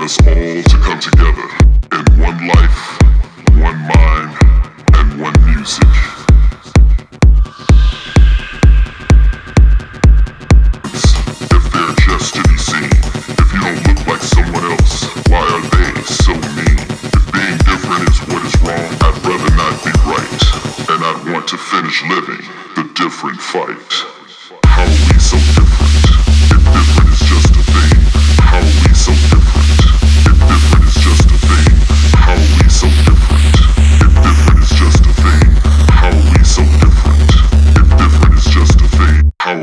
us all to come together in one life, one mind, and one music. If they're just to be seen, if you don't look like someone else, why are they so mean? If being different is what is wrong, I'd rather not be right, and I'd want to finish living the different fight. How are we so different? If different is just a thing, how are we so different? If different is just a thing, how are we so different? If different is just a thing, how are we so different? If different is just a thing, how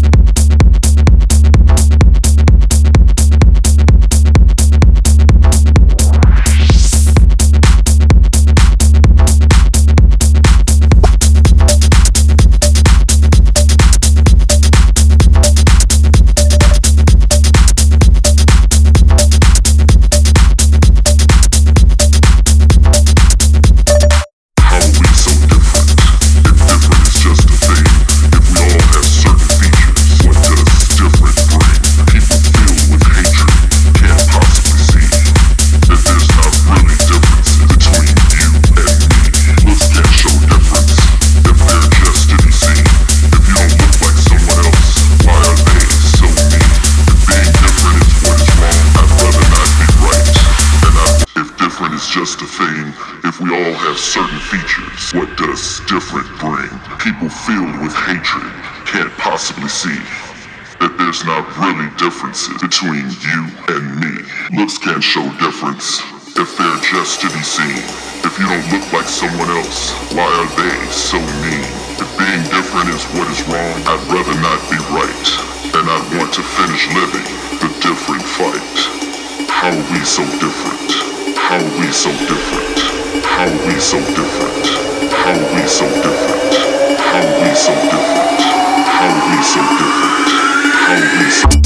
just a thing. If we all have certain features, what does different bring? People filled with hatred can't possibly see that there's not really differences between you and me. Looks can't show difference if they're just to be seen. If you don't look like someone else, why are they so mean? If being different is what is wrong, I'd rather not be right, and I'd want to finish living the different fight. How are we so different? How are we so different? How are we so different? How are we so different? How are we so different? How are we so different? How are we so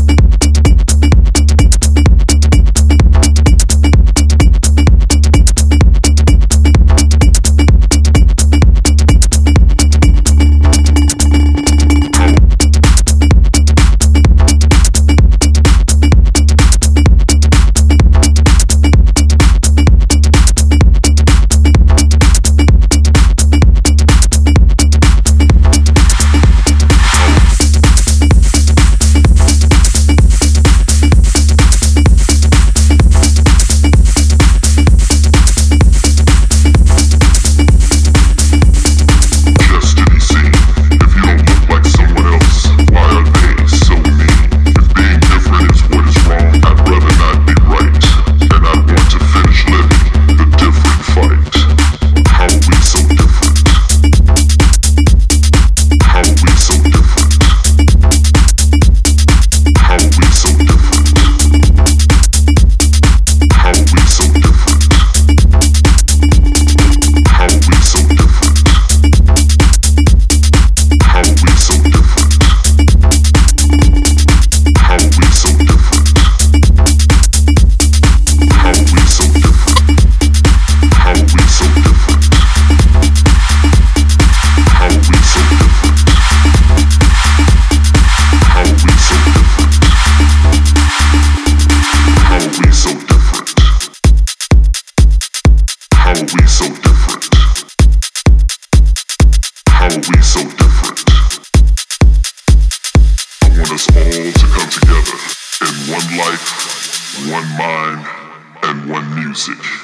us all to come together in one life, one mind, and one music.